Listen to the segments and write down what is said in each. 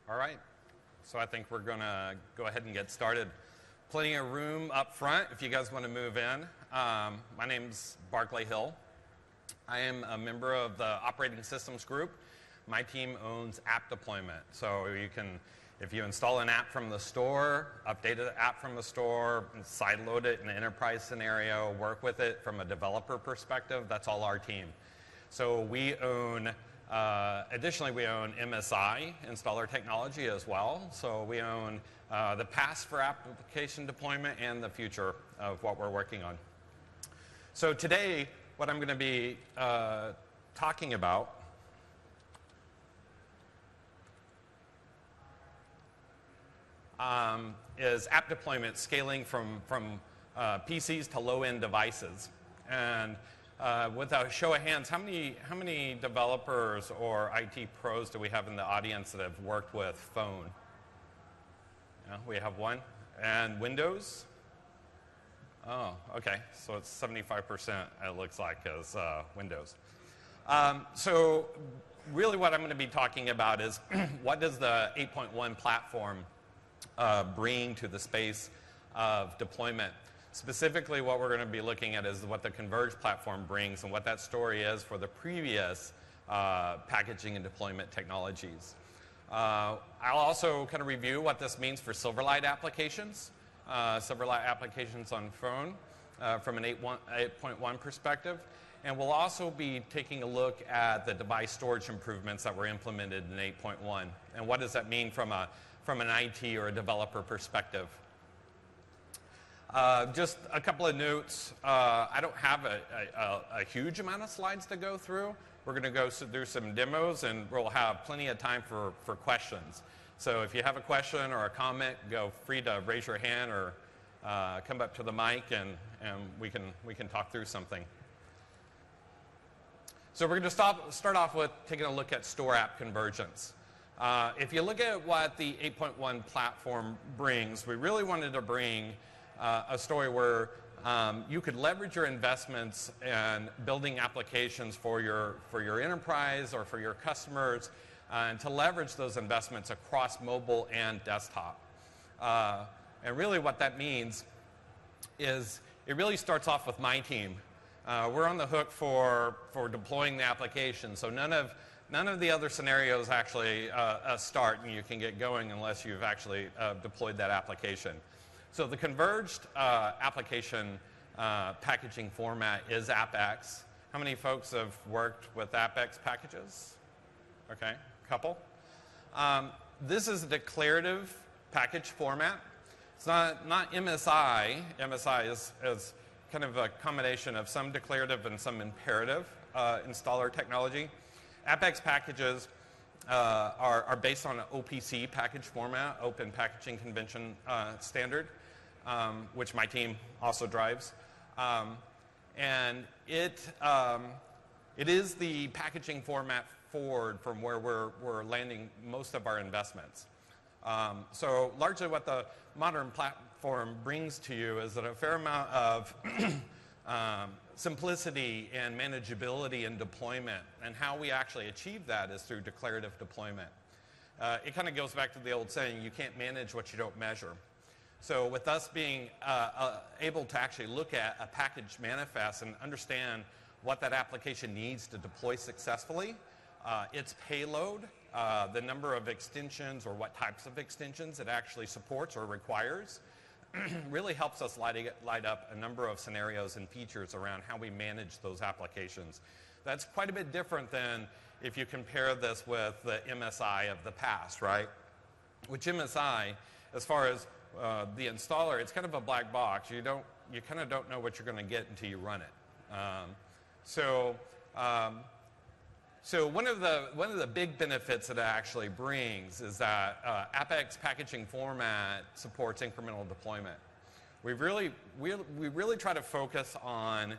All right, so I think we're going to go ahead and get started. Plenty of room up front if you guys want to move in. My name's Barclay Hill. I am a member of the Operating Systems Group. My team owns app deployment. So you can, if you install an app from the store, update an app from the store, and sideload it in an enterprise scenario, work with it from a developer perspective, that's all our team. So we own additionally, we own MSI, installer technology as well. So we own the past for application deployment and the future of what we're working on. So today, what I'm going to be talking about is app deployment scaling from PCs to low-end devices. And with a show of hands, how many developers or IT pros do we have in the audience that have worked with phone? Yeah, we have one. And Windows? Oh, okay. So it's 75%, it looks like, is Windows. So really what I'm going to be talking about is what does the 8.1 platform bring to the space of deployment? Specifically, what we're going to be looking at is what the Converge platform brings and what that story is for the previous packaging and deployment technologies. I'll also kind of review what this means for Silverlight applications, Silverlight applications on phone from an 8.1 perspective. And we'll also be taking a look at the device storage improvements that were implemented in 8.1. And what does that mean from an IT or a developer perspective? Just a couple of notes. I don't have a huge amount of slides to go through. We're going to go through some demos, and we'll have plenty of time for questions. So if you have a question or a comment, go free to raise your hand or come up to the mic, and we can talk through something. So we're going to start off with taking a look at store app convergence. If you look at what the 8.1 platform brings, we really wanted to bring a story where you could leverage your investments in building applications for your enterprise or for your customers, and to leverage those investments across mobile and desktop. And really what that means is it really starts off with my team. We're on the hook for deploying the application, so none of the other scenarios actually start and you can get going unless you've actually deployed that application. So the converged application packaging format is AppX. How many folks have worked with AppX packages? Okay, a couple. This is a declarative package format. It's not MSI. MSI is kind of a combination of some declarative and some imperative installer technology. AppX packages are based on an OPC package format, Open Packaging Convention standard, which my team also drives. And it is the packaging format forward from where we're landing most of our investments. So largely what the modern platform brings to you is that a fair amount of simplicity and manageability in deployment, and how we actually achieve that is through declarative deployment. It kind of goes back to the old saying, you can't manage what you don't measure. So with us being able to actually look at a package manifest and understand what that application needs to deploy successfully, its payload, the number of extensions or what types of extensions it actually supports or requires, really helps us light up a number of scenarios and features around how we manage those applications. That's quite a bit different than if you compare this with the MSI of the past, right? Which MSI, as far as the installer, it's kind of a black box. You kind of don't know what you're going to get until you run it. So one of the big benefits that it actually brings is that AppX packaging format supports incremental deployment. We really try to focus on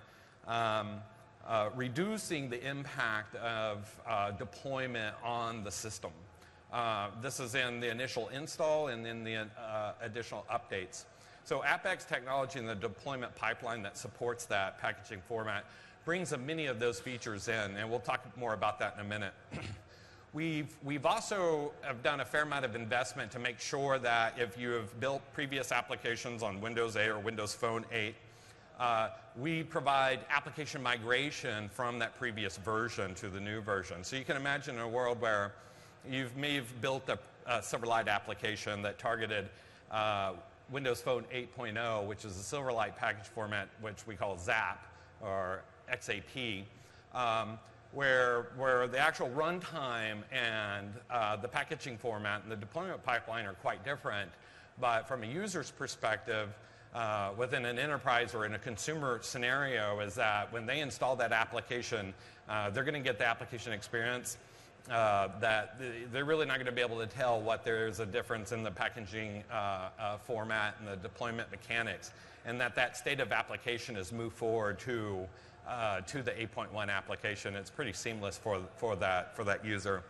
reducing the impact of deployment on the system. This is in the initial install and in the additional updates. So AppX technology and the deployment pipeline that supports that packaging format brings many of those features in, and we'll talk more about that in a minute. We've also have done a fair amount of investment to make sure that if you have built previous applications on Windows 8 or Windows Phone 8, we provide application migration from that previous version to the new version. So you can imagine a world where you may have built a Silverlight application that targeted Windows Phone 8.0, which is a Silverlight package format, which we call ZAP or XAP. Where the actual runtime and the packaging format and the deployment pipeline are quite different. But from a user's perspective, within an enterprise or in a consumer scenario, is that when they install that application, they're going to get the application experience that they're really not going to be able to tell what there's a difference in the packaging format and the deployment mechanics, and that state of application is moved forward to the 8.1 application. It's pretty seamless for that user.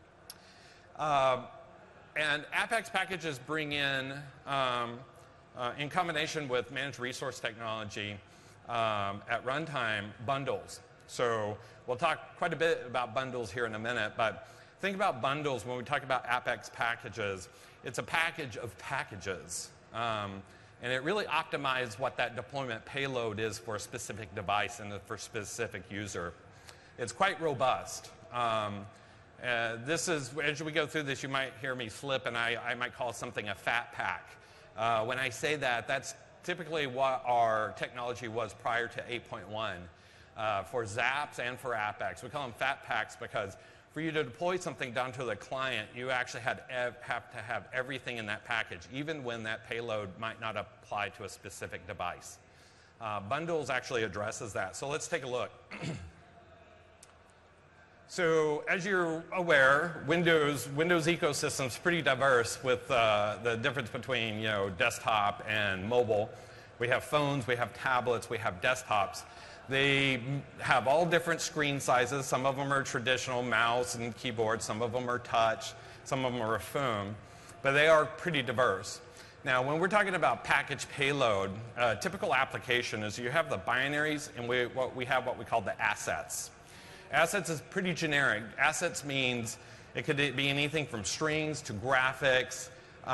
And Apex packages bring in combination with managed resource technology at runtime, bundles. So we'll talk quite a bit about bundles here in a minute, but think about bundles when we talk about Apex packages. It's a package of packages. And it really optimizes what that deployment payload is for a specific device and for a specific user. It's quite robust. This is, as we go through this, you might hear me slip, and I might call something a fat pack. When I say that, that's typically what our technology was prior to 8.1 for Zaps and for Apex. We call them fat packs because for you to deploy something down to the client, you actually have to have everything in that package, even when that payload might not apply to a specific device. Bundles actually addresses that. So let's take a look. So as you're aware, Windows ecosystem is pretty diverse with the difference between desktop and mobile. We have phones, we have tablets, we have desktops. They have all different screen sizes. Some of them are traditional mouse and keyboard. Some of them are touch. Some of them are a phone. But they are pretty diverse. Now, when we're talking about package payload, a typical application is you have the binaries, and we have what we call the assets. Assets is pretty generic. Assets means it could be anything from strings to graphics,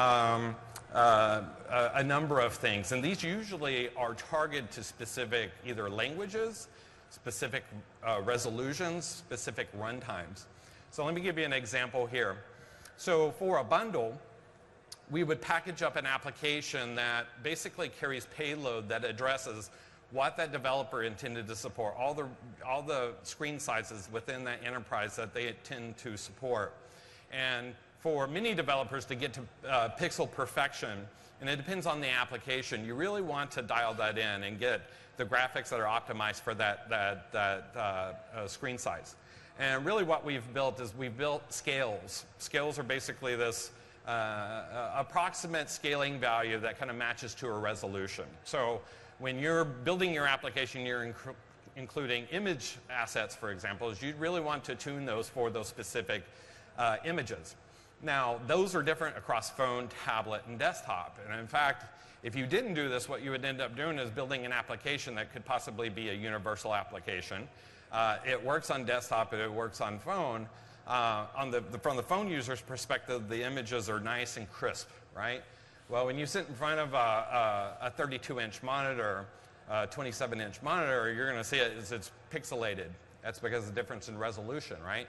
a number of things. And these usually are targeted to specific either languages, specific resolutions, specific runtimes. So let me give you an example here. So for a bundle, we would package up an application that basically carries payload that addresses what that developer intended to support, all the screen sizes within that enterprise that they intend to support. And for many developers to get to pixel perfection, and it depends on the application, you really want to dial that in and get the graphics that are optimized for that screen size. And really what we've built is we've built scales. Scales are basically this approximate scaling value that kind of matches to a resolution. So when you're building your application, you're including image assets, for example, is you'd really want to tune those for those specific images. Now, those are different across phone, tablet, and desktop. And in fact, if you didn't do this, what you would end up doing is building an application that could possibly be a universal application. It works on desktop, and it works on phone. From the phone user's perspective, the images are nice and crisp, right? Well, when you sit in front of a 32-inch monitor, a 27-inch monitor, you're going to see it's pixelated. That's because of the difference in resolution, right?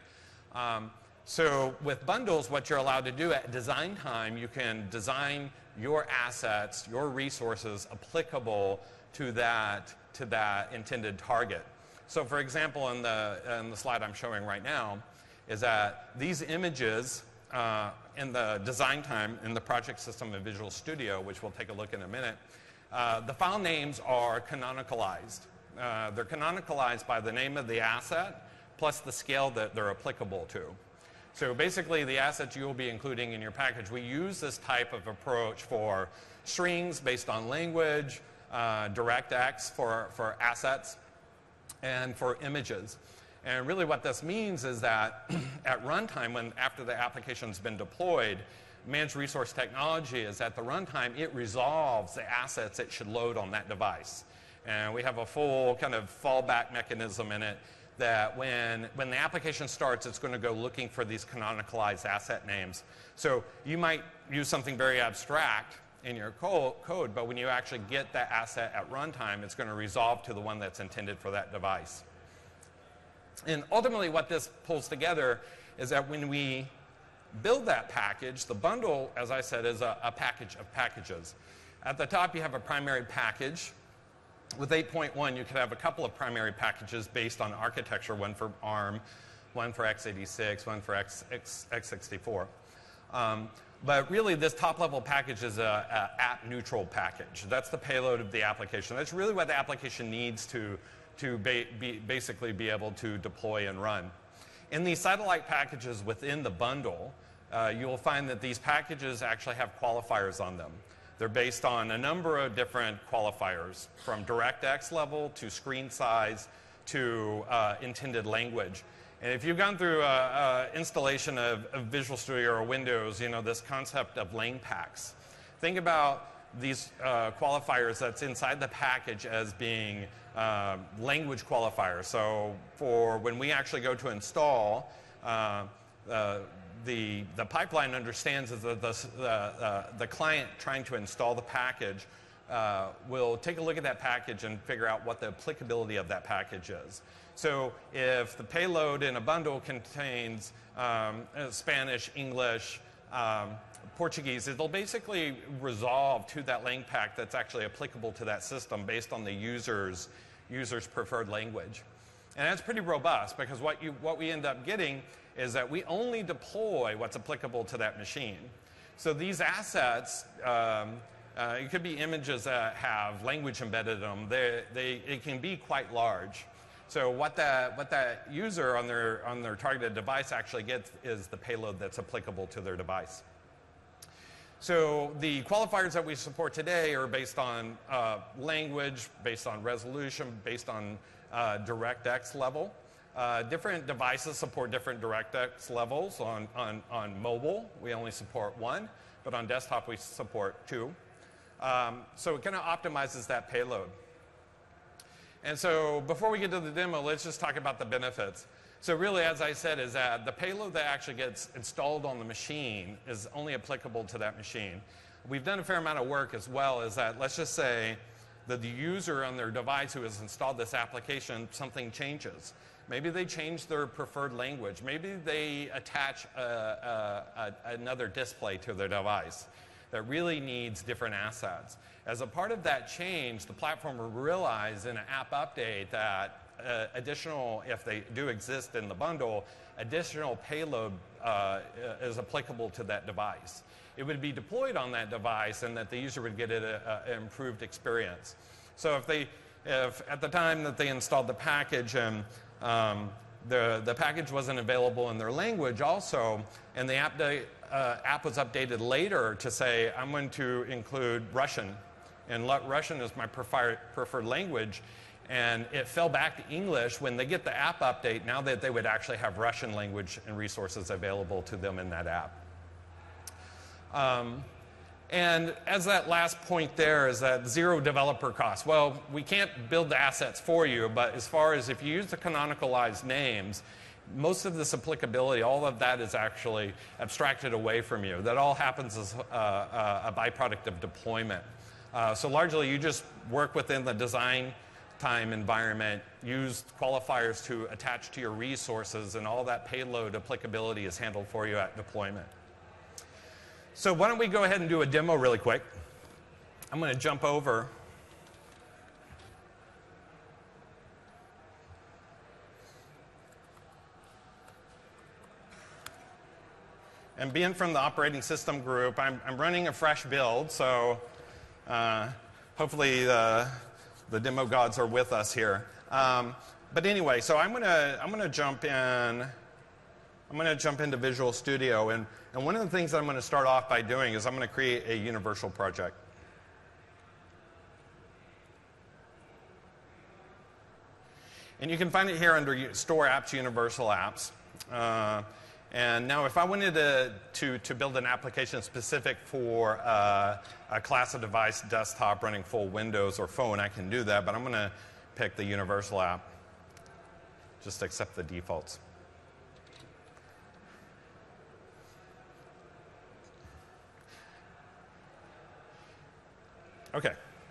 So with bundles, what you're allowed to do at design time, you can design your assets, your resources applicable to that intended target. So for example, in the slide I'm showing right now, is that these images in the design time in the project system in Visual Studio, which we'll take a look in a minute, the file names are canonicalized. They're canonicalized by the name of the asset plus the scale that they're applicable to. So basically, the assets you will be including in your package, we use this type of approach for strings based on language, DirectX for assets, and for images. And really what this means is that at runtime, after the application's been deployed, managed resource technology is at the runtime, it resolves the assets it should load on that device. And we have a full kind of fallback mechanism in it that when the application starts, it's going to go looking for these canonicalized asset names. So you might use something very abstract in your code, but when you actually get that asset at runtime, it's going to resolve to the one that's intended for that device. And ultimately, what this pulls together is that when we build that package, the bundle, as I said, is a package of packages. At the top, you have a primary package. With 8.1, you could have a couple of primary packages based on architecture, one for ARM, one for x86, one for x64. But really, this top-level package is an app-neutral package. That's the payload of the application. That's really what the application needs to basically be able to deploy and run. In these satellite packages within the bundle, you will find that these packages actually have qualifiers on them. They're based on a number of different qualifiers, from DirectX level to screen size to intended language. And if you've gone through installation of Visual Studio or Windows, you know this concept of lang packs. Think about these qualifiers that's inside the package as being language qualifiers. So for when we actually go to install, the pipeline understands that the client trying to install the package will take a look at that package and figure out what the applicability of that package is. So if the payload in a bundle contains Spanish, English, Portuguese, it'll basically resolve to that lang pack that's actually applicable to that system based on the user's preferred language. And that's pretty robust, because what we end up getting is that we only deploy what's applicable to that machine. So these assets, it could be images that have language embedded in them. It can be quite large. So what that user on their targeted device actually gets is the payload that's applicable to their device. So the qualifiers that we support today are based on language, based on resolution, based on DirectX level. Different devices support different DirectX levels. On mobile, we only support one, but on desktop, we support two. So it kind of optimizes that payload. And so before we get to the demo, let's just talk about the benefits. So really, as I said, is that the payload that actually gets installed on the machine is only applicable to that machine. We've done a fair amount of work as well, is that let's just say that the user on their device who has installed this application, something changes. Maybe they change their preferred language. Maybe they attach another display to their device that really needs different assets. As a part of that change, the platform will realize in an app update that additional, if they do exist in the bundle, additional payload is applicable to that device. It would be deployed on that device, and that the user would get an improved experience. So if at the time that they installed the package and the package wasn't available in their language also, and the app was updated later to say, I'm going to include Russian, and Russian is my preferred language, and it fell back to English, when they get the app update, now that they would actually have Russian language and resources available to them in that app. And as that last point there is that zero developer costs. Well, we can't build the assets for you, but as far as if you use the canonicalized names, most of this applicability, all of that is actually abstracted away from you. That all happens as a byproduct of deployment. So largely, you just work within the design time environment, use qualifiers to attach to your resources, and all that payload applicability is handled for you at deployment. So why don't we go ahead and do a demo really quick. I'm going to jump over. And being from the operating system group, I'm running a fresh build, so hopefully the demo gods are with us here. But anyway, so I'm gonna jump in. I'm going to jump into Visual Studio, and one of the things that I'm going to start off by doing is I'm going to create a universal project. And you can find it here under Store Apps, Universal Apps. And now if I wanted to build an application specific for a class of device, desktop, running full Windows or phone, I can do that, but I'm going to pick the Universal app. just accept the defaults. Okay.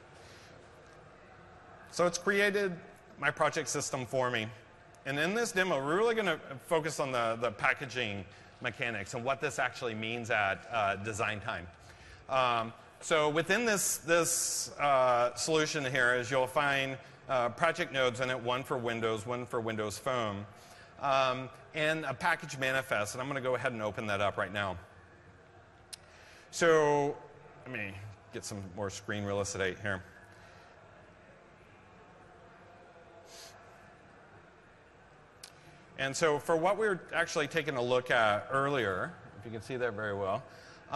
So it's created my project system for me. And in this demo, we're really going to focus on the packaging mechanics and what this actually means at design time. So within this solution here is you'll find project nodes in it, one for Windows Phone, and a package manifest. And I'm going to go ahead and open that up right now. So let me get some more screen real estate here. And so for what we were actually taking a look at earlier, if you can see that very well,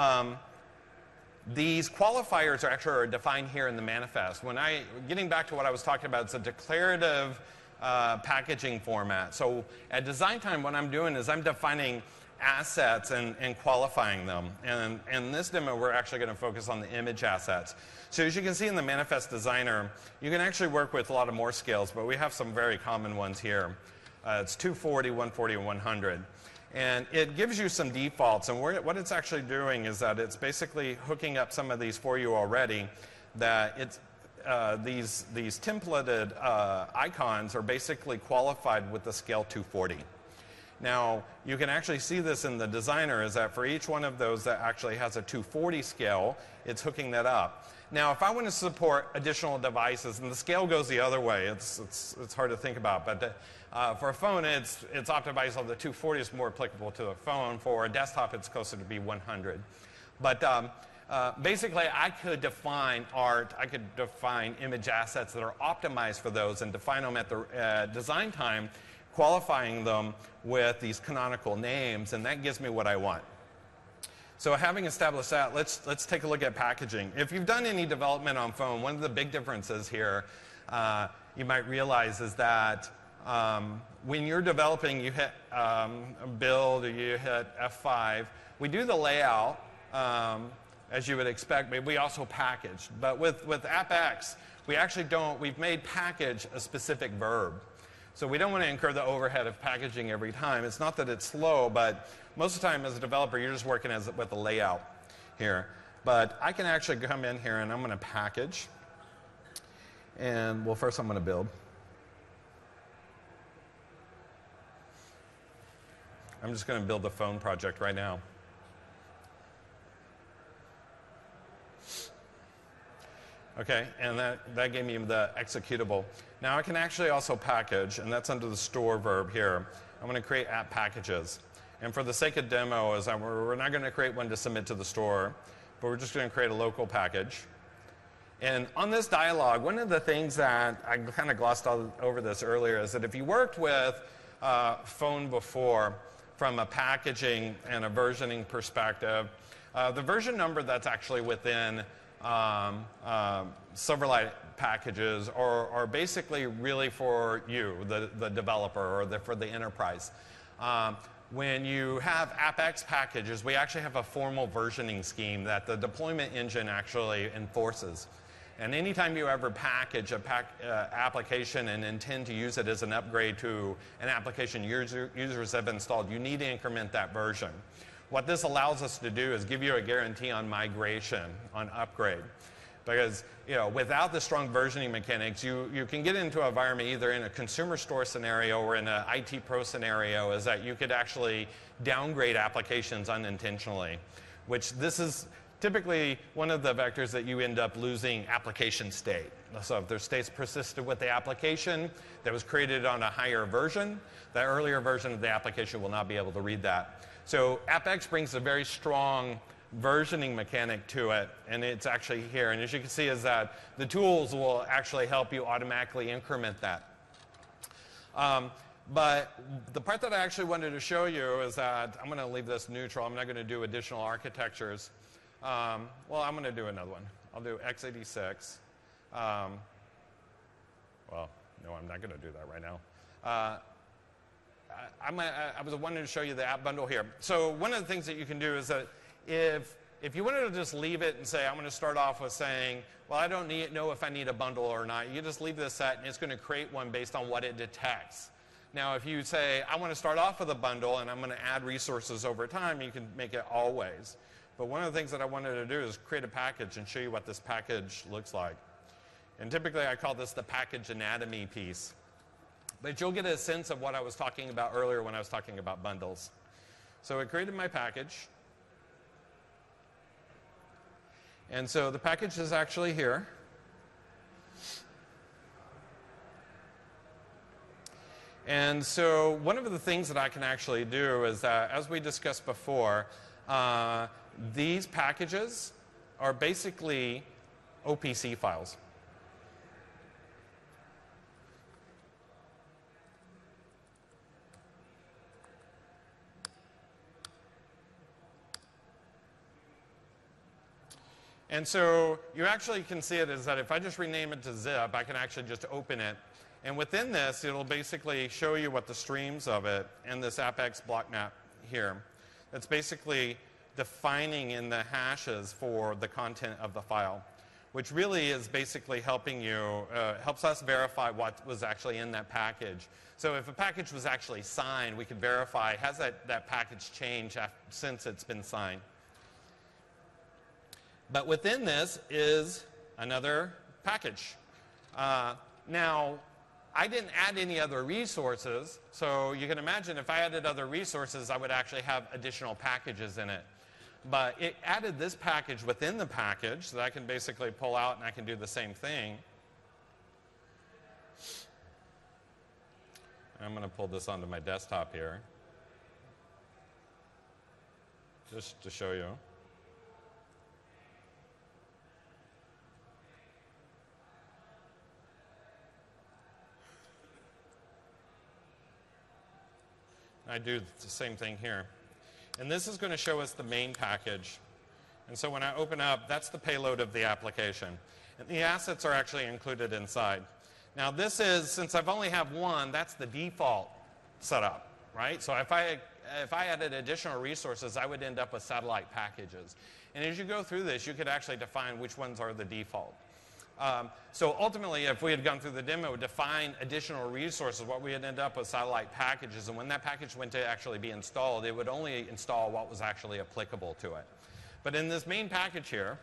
these qualifiers are defined here in the manifest. Getting back to what I was talking about, it's a declarative packaging format. So at design time, what I'm doing is I'm defining assets and qualifying them. And in this demo, we're actually going to focus on the image assets. So as you can see in the Manifest Designer, you can actually work with a lot of more scales, but we have some very common ones here. It's 240, 140, and 100. And it gives you some defaults. And what it's actually doing is that it's basically hooking up some of these for you already. That it's these templated icons are basically qualified with the scale 240. Now, you can actually see this in the designer, is that for each one of those that actually has a 240 scale, it's hooking that up. Now, if I want to support additional devices, and the scale goes the other way, it's hard to think about, but for a phone, it's optimized on the 240 is more applicable to a phone. For a desktop, it's closer to be 100. But basically, I could define art, I could define image assets that are optimized for those and define them at the design time, qualifying them with these canonical names, and that gives me what I want. So having established that, let's take a look at packaging. If you've done any development on phone, one of the big differences here you might realize is that when you're developing, you hit build or you hit F5. We do the layout as you would expect, but we also package. But with AppX, we actually don't. We've made package a specific verb. So we don't want to incur the overhead of packaging every time. It's not that it's slow, but most of the time as a developer, you're just working with a layout here. But I can actually come in here and I'm going to package. And well, first I'm going to build. I'm just going to build the phone project right now. Okay, and that gave me the executable. Now I can actually also package, and that's under the store verb here. I'm going to create app packages. And for the sake of demo, we're not going to create one to submit to the store, but we're just going to create a local package. And on this dialog, one of the things that I kind of glossed over this earlier is that if you worked with phone before from a packaging and a versioning perspective, the version number that's actually within Silverlight packages are basically really for you, the developer, or for the enterprise. When you have AppX packages, we actually have a formal versioning scheme that the deployment engine actually enforces. And anytime you ever package an application and intend to use it as an upgrade to an application users have installed, you need to increment that version. What this allows us to do is give you a guarantee on migration, on upgrade. Because without the strong versioning mechanics, you can get into an environment either in a consumer store scenario or in an IT pro scenario, is that you could actually downgrade applications unintentionally, which this is typically one of the vectors that you end up losing application state. So if there's states persisted with the application that was created on a higher version, the earlier version of the application will not be able to read that. So AppX brings a very strong versioning mechanic to it, and it's actually here. And as you can see is that the tools will actually help you automatically increment that. But the part that I actually wanted to show you is that I'm going to leave this neutral. I'm not going to do additional architectures. Well, I'm going to do another one. I'll do x86. Well, no, I'm not going to do that right now. I was wanting to show you the app bundle here. So one of the things that you can do is that if you wanted to just leave it and say, I'm going to start off with saying, well, I don't know if I need a bundle or not, you just leave this set, and it's going to create one based on what it detects. Now, if you say, I want to start off with a bundle and I'm going to add resources over time, you can make it always. But one of the things that I wanted to do is create a package and show you what this package looks like. And typically, I call this the package anatomy piece. But you'll get a sense of what I was talking about earlier when I was talking about bundles. So I created my package. And so the package is actually here. And so one of the things that I can actually do is that, as we discussed before, these packages are basically OPC files. And so you actually can see it as that if I just rename it to zip, I can actually just open it. And within this, it'll basically show you what the streams of it and this AppX block map here. That's basically defining in the hashes for the content of the file, which really is basically helping you, helps us verify what was actually in that package. So if a package was actually signed, we could verify, has that package changed since it's been signed? But within this is another package. Now, I didn't add any other resources, so you can imagine if I added other resources, I would actually have additional packages in it. But it added this package within the package that I can basically pull out and I can do the same thing. I'm going to pull this onto my desktop here, just to show you. I do the same thing here. And this is going to show us the main package. And so when I open up, that's the payload of the application. And the assets are actually included inside. Now this is, since I've only have one, that's the default setup, right? So if I added additional resources, I would end up with satellite packages. And as you go through this, you could actually define which ones are the default. So ultimately, if we had gone through the demo, define additional resources, what we would end up with satellite packages. And when that package went to actually be installed, it would only install what was actually applicable to it. But in this main package here,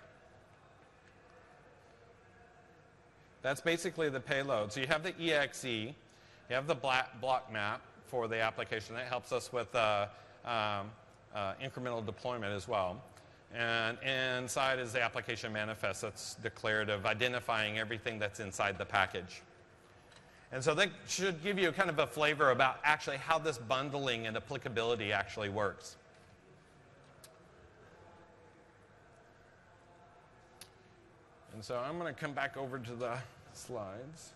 that's basically the payload. So you have the EXE, you have the block map for the application. That helps us with incremental deployment as well. And inside is the application manifest that's declarative, identifying everything that's inside the package. And so that should give you kind of a flavor about actually how this bundling and applicability actually works. And so I'm going to come back over to the slides.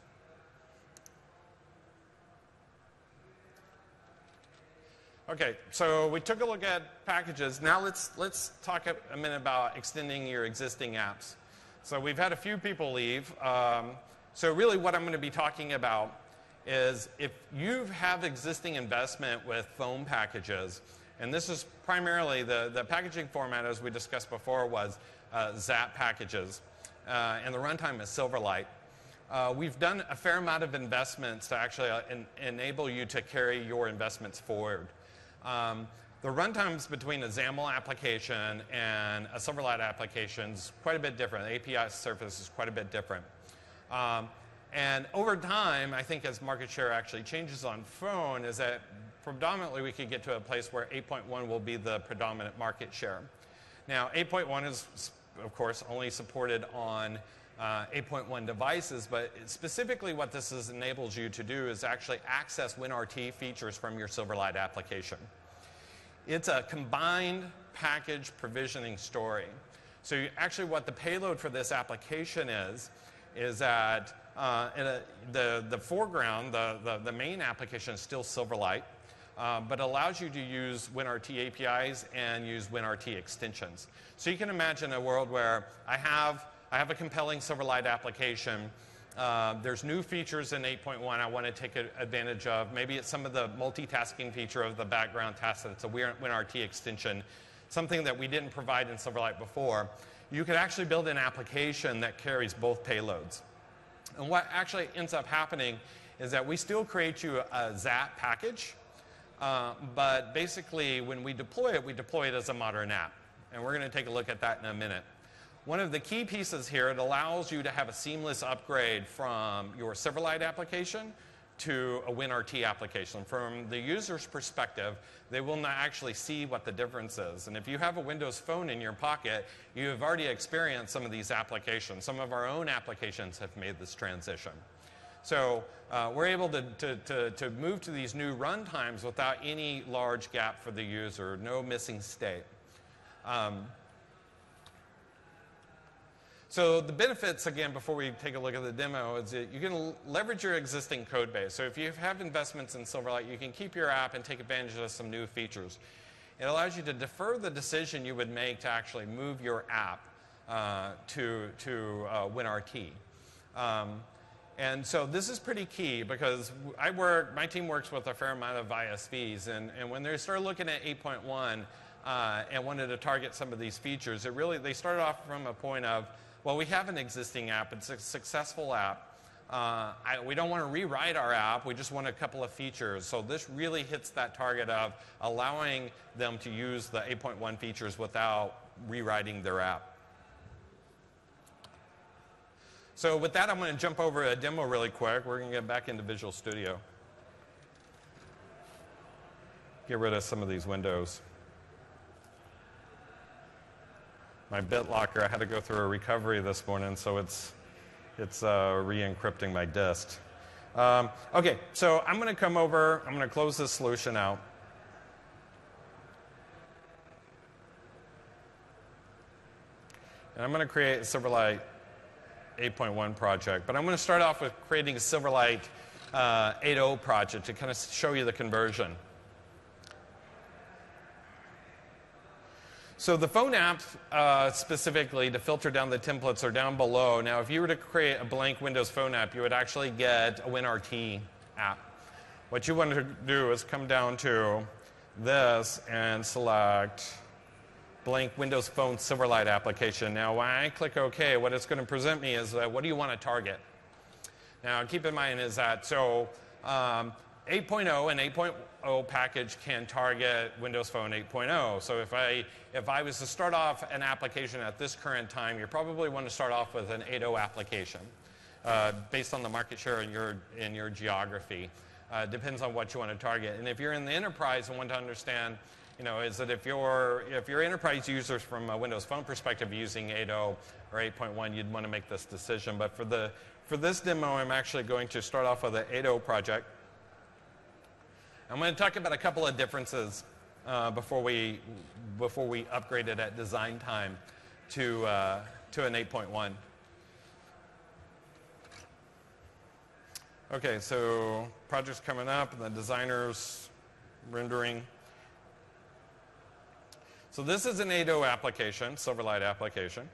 Okay, so we took a look at packages. Now let's talk a minute about extending your existing apps. So we've had a few people leave. So really what I'm going to be talking about is if you have existing investment with foam packages, and this is primarily the packaging format, as we discussed before, was ZAP packages, and the runtime is Silverlight. We've done a fair amount of investments to actually enable you to carry your investments forward. The runtimes between a XAML application and a Silverlight application is quite a bit different. The API surface is quite a bit different. And over time, I think as market share actually changes on phone, is that predominantly we could get to a place where 8.1 will be the predominant market share. Now, 8.1 is, of course, only supported on 8.1 devices, but specifically what this enables you to do is actually access WinRT features from your Silverlight application. It's a combined package provisioning story. So actually what the payload for this application is that the foreground, the main application is still Silverlight, but allows you to use WinRT APIs and use WinRT extensions. So you can imagine a world where I have a compelling Silverlight application. There's new features in 8.1 I want to take advantage of. Maybe it's some of the multitasking feature of the background task that's a WinRT extension, something that we didn't provide in Silverlight before. You could actually build an application that carries both payloads. And what actually ends up happening is that we still create you a XAPP package, but basically when we deploy it as a modern app. And we're going to take a look at that in a minute. One of the key pieces here, it allows you to have a seamless upgrade from your Silverlight application to a WinRT application. From the user's perspective, they will not actually see what the difference is. And if you have a Windows Phone in your pocket, you have already experienced some of these applications. Some of our own applications have made this transition. So we're able to move to these new runtimes without any large gap for the user, no missing state. So the benefits, again, before we take a look at the demo, is that you can leverage your existing code base. So if you have investments in Silverlight, you can keep your app and take advantage of some new features. It allows you to defer the decision you would make to actually move your app to WinRT. And so this is pretty key because my team works with a fair amount of ISVs, and when they started looking at 8.1 and wanted to target some of these features, they started off from a point of, well, we have an existing app. It's a successful app. We don't want to rewrite our app. We just want a couple of features. So this really hits that target of allowing them to use the 8.1 features without rewriting their app. So with that, I'm going to jump over a demo really quick. We're going to get back into Visual Studio. Get rid of some of these windows. My BitLocker, I had to go through a recovery this morning, so it's re-encrypting my disk. Okay, so I'm going to come over. I'm going to close this solution out. And I'm going to create a Silverlight 8.1 project. But I'm going to start off with creating a Silverlight 8.0 project to kind of show you the conversion. So the phone app, specifically, to filter down the templates are down below. Now, if you were to create a blank Windows Phone app, you would actually get a WinRT app. What you want to do is come down to this and select blank Windows Phone Silverlight application. Now, when I click OK, what it's going to present me is what do you want to target? Now, keep in mind is that 8.0 and 8.0 package can target Windows Phone 8.0. So if I was to start off an application at this current time, you probably want to start off with an 8.0 application based on the market share in your geography. Depends on what you want to target. And if you're in the enterprise and want to understand, is that if your enterprise users from a Windows Phone perspective using 8.0 or 8.1, you'd want to make this decision. But for this demo, I'm actually going to start off with an 8.0 project. I'm going to talk about a couple of differences before we upgrade it at design time to an 8.1. Okay, so project's coming up, and the designer's rendering. So this is an 8.0 application, Silverlight application.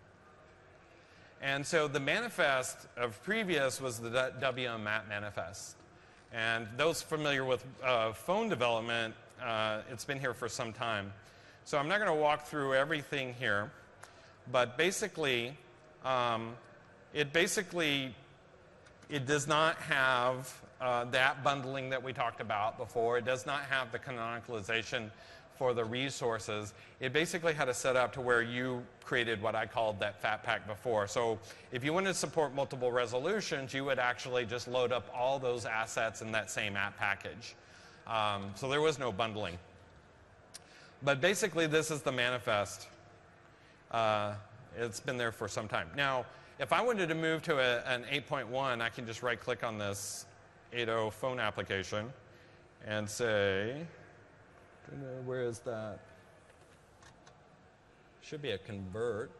And so the manifest of previous was the WM app manifest. And those familiar with phone development, it's been here for some time. So I'm not going to walk through everything here, but basically, it does not have that bundling that we talked about before. It does not have the canonicalization for the resources. It basically had a setup to where you created what I called that fat pack before. So if you wanted to support multiple resolutions, you would actually just load up all those assets in that same app package. So there was no bundling. But basically, this is the manifest. It's been there for some time. Now, if I wanted to move to an 8.1, I can just right-click on this 8.0 phone application and say, where is that? Should be a convert.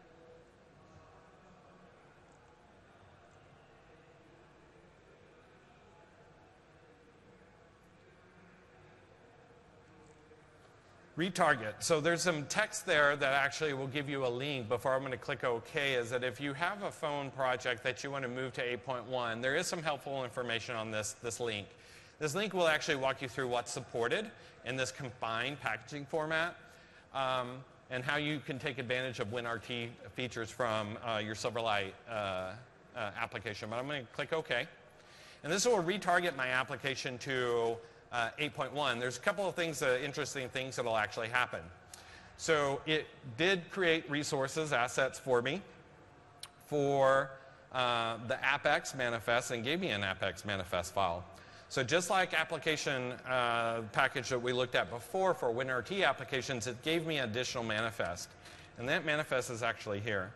Retarget. So there's some text there that actually will give you a link before I'm going to click OK, is that if you have a phone project that you want to move to 8.1, there is some helpful information on this link. This link will actually walk you through what's supported in this combined packaging format and how you can take advantage of WinRT features from your Silverlight application. But I'm going to click OK. And this will retarget my application to 8.1. There's a couple of things, interesting things that will actually happen. So it did create resources, assets for me for the AppX manifest and gave me an AppX manifest file. So just like application package that we looked at before for WinRT applications, it gave me additional manifest. And that manifest is actually here.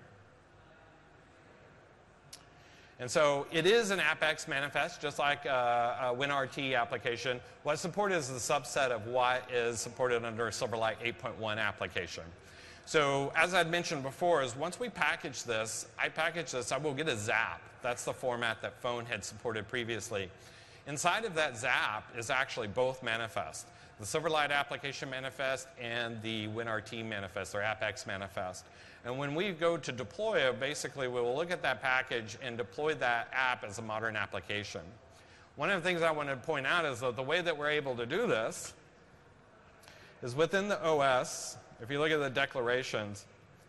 And so it is an AppX manifest, just like a WinRT application. What's supported is the subset of what is supported under a Silverlight 8.1 application. So as I'd mentioned before, is once we package this, I will get a ZAP. That's the format that phone had supported previously. Inside of that ZAP is actually both manifest, the Silverlight application manifest and the WinRT manifest, or AppX manifest. And when we go to deploy it, basically we will look at that package and deploy that app as a modern application. One of the things I want to point out is that the way that we're able to do this is within the OS. If you look at the declarations,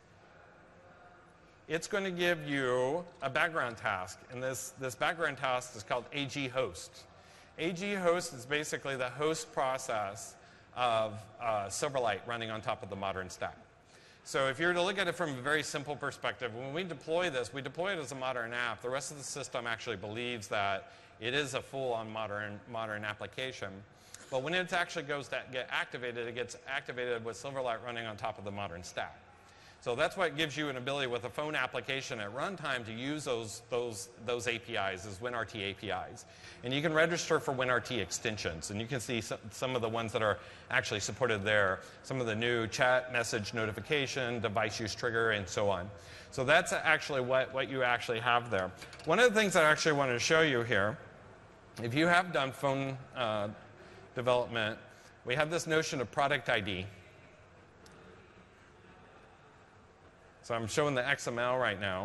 it's going to give you a background task, and this background task is called AG host. AG host is basically the host process of Silverlight running on top of the modern stack. So if you were to look at it from a very simple perspective, when we deploy this, we deploy it as a modern app. The rest of the system actually believes that it is a full-on modern application. But when it actually goes to get activated, it gets activated with Silverlight running on top of the modern stack. So that's what gives you an ability with a phone application at runtime to use those APIs, as WinRT APIs. And you can register for WinRT extensions. And you can see some of the ones that are actually supported there, some of the new chat, message notification, device use trigger, and so on. So that's actually what you actually have there. One of the things I actually wanted to show you here, if you have done phone development, we have this notion of product ID. So I'm showing the XML right now.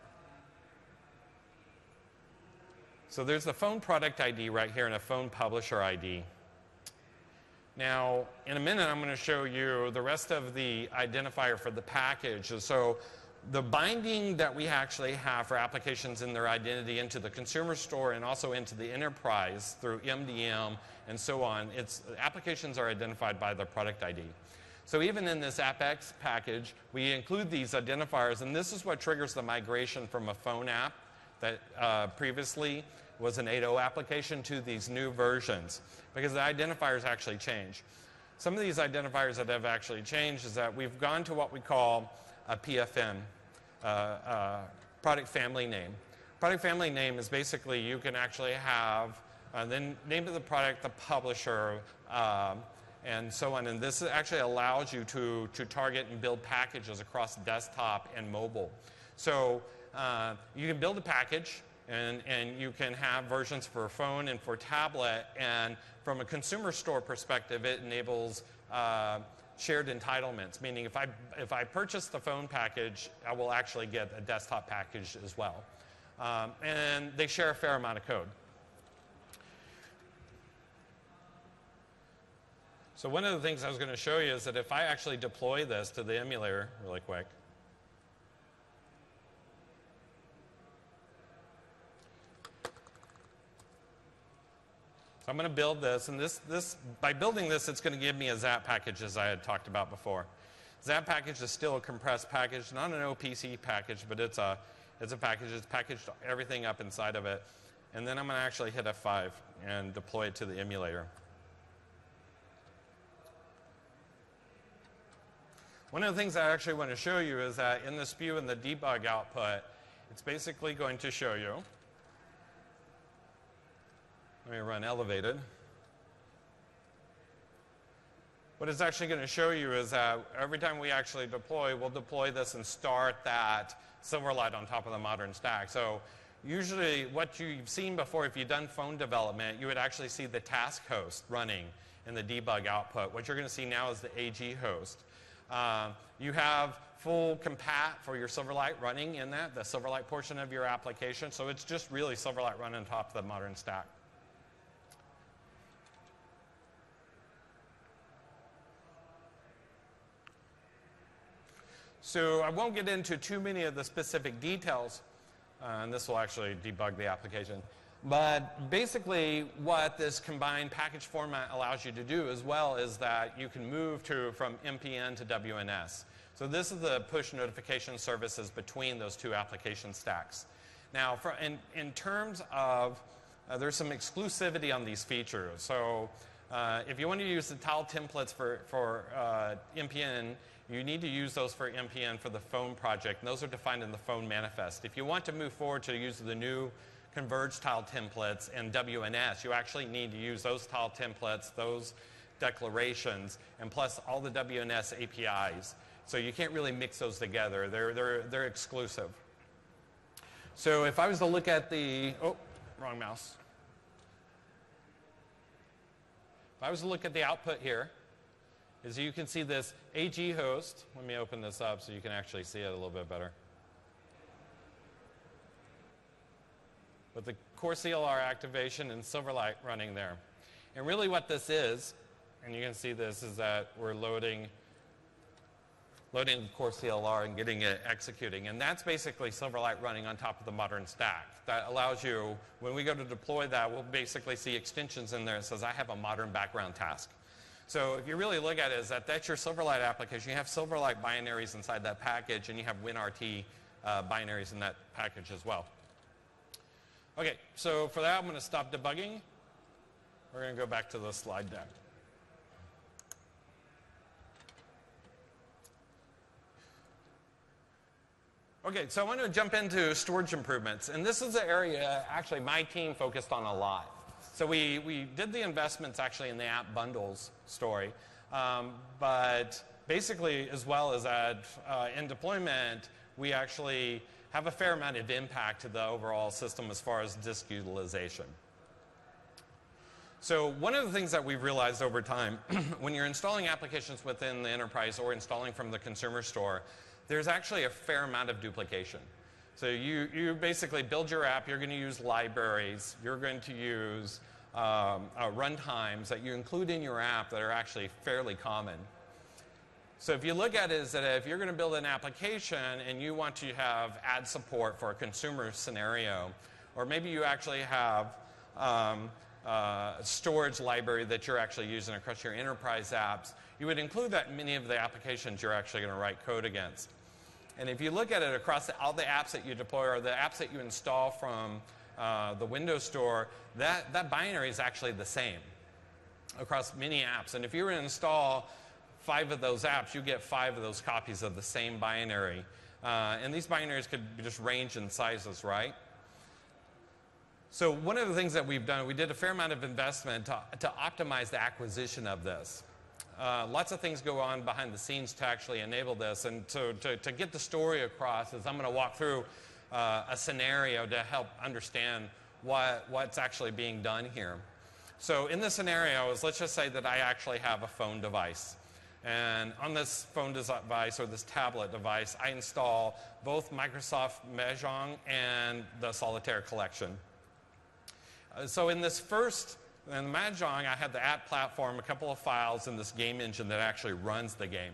So there's the phone product ID right here and a phone publisher ID. Now, in a minute, I'm going to show you the rest of the identifier for the package. So the binding that we actually have for applications in their identity into the consumer store and also into the enterprise through MDM and so on, applications are identified by the product ID. So even in this AppX package, we include these identifiers, and this is what triggers the migration from a phone app that previously was an 8.0 application to these new versions, because the identifiers actually change. Some of these identifiers that have actually changed is that we've gone to what we call a PFN, product family name. Product family name is basically you can actually have the name of the product, the publisher, and so on. And this actually allows you to target and build packages across desktop and mobile. So you can build a package, and you can have versions for phone and for tablet. And from a consumer store perspective, it enables shared entitlements, meaning if I purchase the phone package, I will actually get a desktop package as well. And they share a fair amount of code. So one of the things I was going to show you is that if I actually deploy this to the emulator really quick, so I'm going to build this, and by building this, it's going to give me a ZAP package, as I had talked about before. ZAP package is still a compressed package, not an OPC package, but it's a package. It's packaged everything up inside of it. And then I'm going to actually hit F5 and deploy it to the emulator. One of the things I actually want to show you is that in the SPU and the debug output, it's basically going to show you. Let me run elevated. What it's actually going to show you is that every time we actually deploy, we'll deploy this and start that Silverlight on top of the modern stack. So usually what you've seen before, if you've done phone development, you would actually see the task host running in the debug output. What you're going to see now is the AG host. You have full compat for your Silverlight running in that, the Silverlight portion of your application. So it's just really Silverlight running on top of the modern stack. So I won't get into too many of the specific details, and this will actually debug the application. But basically what this combined package format allows you to do as well is that you can move from MPN to WNS. So this is the push notification services between those two application stacks. Now, in terms of, there's some exclusivity on these features. So if you want to use the tile templates for MPN, you need to use those for MPN for the phone project, and those are defined in the phone manifest. If you want to move forward to use the new converged tile templates and WNS, you actually need to use those tile templates, those declarations, and plus all the WNS APIs. So you can't really mix those together. They're exclusive. So if I was to look at the, oh, wrong mouse. If I was to look at the output here, as you can see this AG host. Let me open this up so you can actually see it a little bit better. With the Core CLR activation and Silverlight running there. And really what this is, and you can see this, is that we're loading the Core CLR and getting it executing. And that's basically Silverlight running on top of the modern stack. That allows you, when we go to deploy that, we'll basically see extensions in there that says, I have a modern background task. So if you really look at it, is that's your Silverlight application. You have Silverlight binaries inside that package, and you have WinRT binaries in that package as well. Okay, so for that, I'm going to stop debugging. We're going to go back to the slide deck. Okay, so I want to jump into storage improvements. And this is the area, actually, my team focused on a lot. So we did the investments, actually, in the app bundles story. But basically, as well as that, in deployment, we actually have a fair amount of impact to the overall system as far as disk utilization. So one of the things that we've realized over time, when you're installing applications within the enterprise or installing from the consumer store, there's actually a fair amount of duplication. So you basically build your app, you're going to use libraries, you're going to use runtimes that you include in your app that are actually fairly common. So if you look at it, is that if you're going to build an application and you want to have ad support for a consumer scenario, or maybe you actually have a storage library that you're actually using across your enterprise apps, you would include that in many of the applications you're actually going to write code against. And if you look at it across all the apps that you deploy or the apps that you install from the Windows Store, that binary is actually the same across many apps. And if you were to install 5 of those apps, you get 5 of those copies of the same binary. And these binaries could just range in sizes, right? So one of the things that we've done, we did a fair amount of investment to optimize the acquisition of this. Lots of things go on behind the scenes to actually enable this. And to get the story across is I'm going to walk through a scenario to help understand what's actually being done here. So in this scenario, let's just say that I actually have a phone device. And on this phone device or this tablet device, I install both Microsoft Mahjong and the Solitaire collection. So in this first, in Mahjong, I have the app platform, a couple of files, and this game engine that actually runs the game.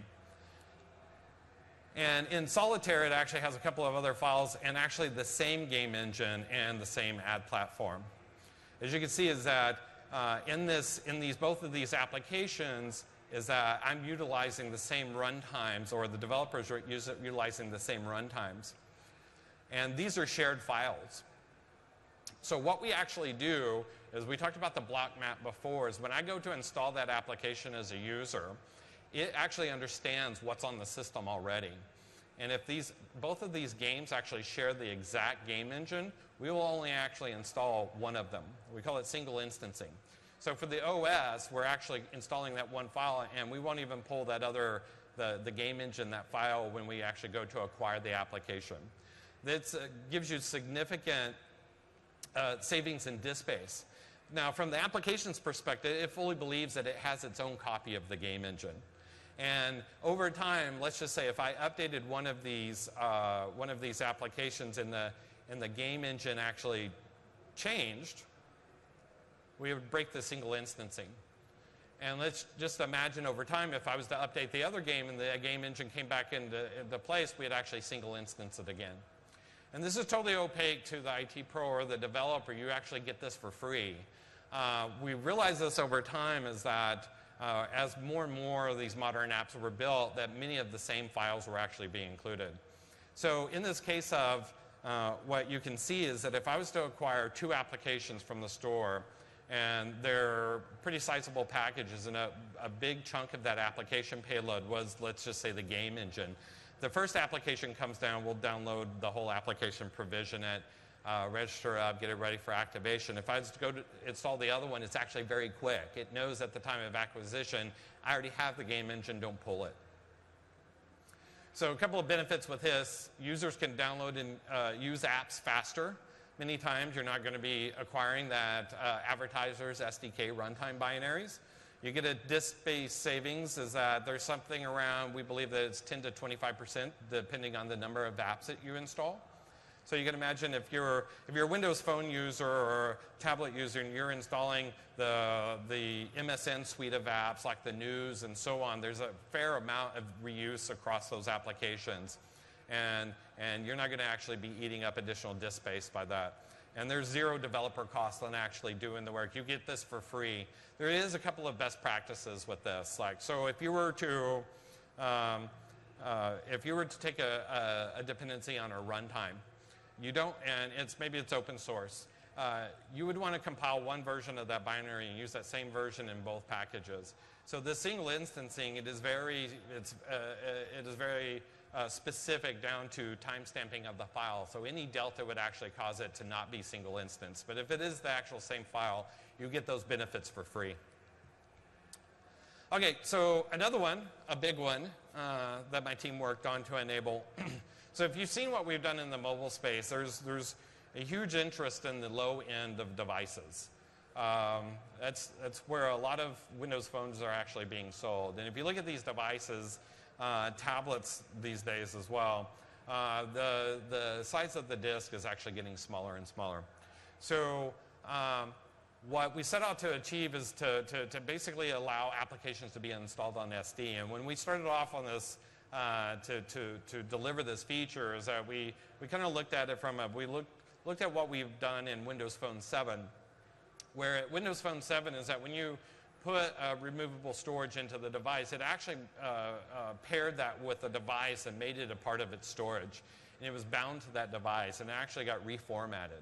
And in Solitaire, it actually has a couple of other files and actually the same game engine and the same ad platform. As you can see, is that in both of these applications, is that I'm utilizing the same runtimes, or the developers are utilizing the same runtimes. And these are shared files. So what we actually do is, we talked about the block map before, is when I go to install that application as a user, it actually understands what's on the system already. And if both of these games actually share the exact game engine, we will only actually install one of them. We call it single instancing. So for the OS, we're actually installing that one file, and we won't even pull that the game engine, that file, when we actually go to acquire the application. That gives you significant savings in disk space. Now, from the application's perspective, it fully believes that it has its own copy of the game engine. And over time, let's just say if I updated one of these applications and the game engine actually changed, we would break the single instancing. And let's just imagine over time, if I was to update the other game and the game engine came back into place, we'd actually single instance it again. And this is totally opaque to the IT pro or the developer. You actually get this for free. We realized this over time is that as more and more of these modern apps were built, that many of the same files were actually being included. So in this case of what you can see is that if I was to acquire 2 applications from the store, and they're pretty sizable packages, and a big chunk of that application payload was, let's just say, the game engine. The first application comes down, we'll download the whole application, provision it, register up, get it ready for activation. If I was to go to install the other one, it's actually very quick. It knows at the time of acquisition, I already have the game engine, don't pull it. So a couple of benefits with this, users can download and use apps faster. Many times you're not going to be acquiring that advertiser's SDK runtime binaries. You get a disk space savings is that there's something around, we believe that it's 10 to 25% depending on the number of apps that you install. So you can imagine if you're a Windows Phone user or tablet user and you're installing the MSN suite of apps like the news and so on, there's a fair amount of reuse across those applications. And you're not going to actually be eating up additional disk space by that. And there's 0 developer cost on actually doing the work. You get this for free. There is a couple of best practices with this. Like, so if you were to take a dependency on a runtime, you don't, and maybe it's open source. You would want to compile one version of that binary and use that same version in both packages. So the single instancing, it is very specific down to timestamping of the file. So any delta would actually cause it to not be single instance. But if it is the actual same file, you get those benefits for free. Okay, so another one, a big one, that my team worked on to enable. So if you've seen what we've done in the mobile space, there's a huge interest in the low end of devices. That's where a lot of Windows phones are actually being sold. And if you look at these devices, tablets these days as well, the size of the disk is actually getting smaller and smaller. So what we set out to achieve is to basically allow applications to be installed on SD. And when we started off on this to deliver this feature is that we kind of looked at it from we looked at what we've done in Windows Phone 7, where at Windows Phone 7 is that when you put removable storage into the device, it actually paired that with the device and made it a part of its storage. And it was bound to that device, and it actually got reformatted.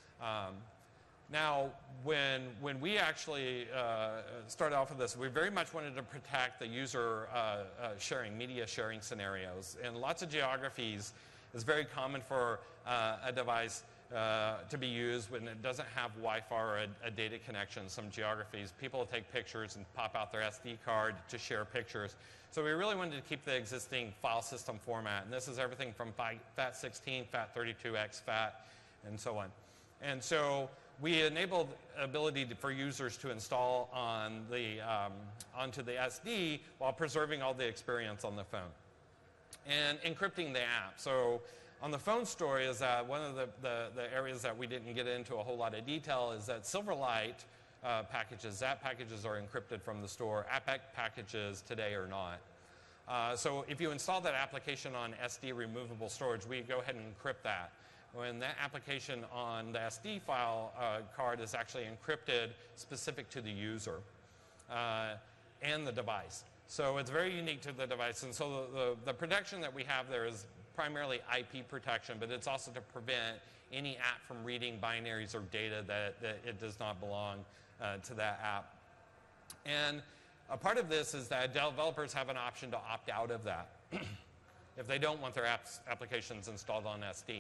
Now, when we actually started off with this, we very much wanted to protect the user media sharing scenarios. In lots of geographies, it's very common for a device to be used when it doesn't have Wi-Fi or a data connection. Some geographies, people will take pictures and pop out their SD card to share pictures. So we really wanted to keep the existing file system format. And this is everything from FAT16, FAT32X, FAT, and so on. And so we enabled ability for users to install on onto the SD while preserving all the experience on the phone and encrypting the app. So on the phone story is that one of the areas that we didn't get into a whole lot of detail is that Silverlight packages, ZAP packages are encrypted from the store. AppX packages today are not. So if you install that application on SD removable storage, we go ahead and encrypt that. When that application on the SD file card is actually encrypted specific to the user and the device. So it's very unique to the device. And so the protection that we have there is primarily IP protection, but it's also to prevent any app from reading binaries or data that it does not belong to that app. And a part of this is that developers have an option to opt out of that if they don't want their applications installed on SD.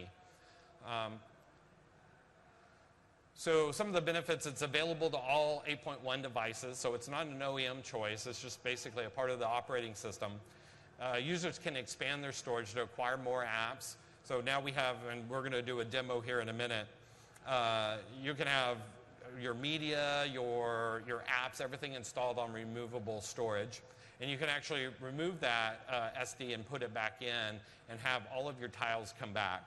So some of the benefits, it's available to all 8.1 devices, so it's not an OEM choice. It's just basically a part of the operating system. Users can expand their storage to acquire more apps. So now we have, and we're going to do a demo here in a minute, you can have your media, your apps, everything installed on removable storage. And you can actually remove that SD and put it back in and have all of your tiles come back.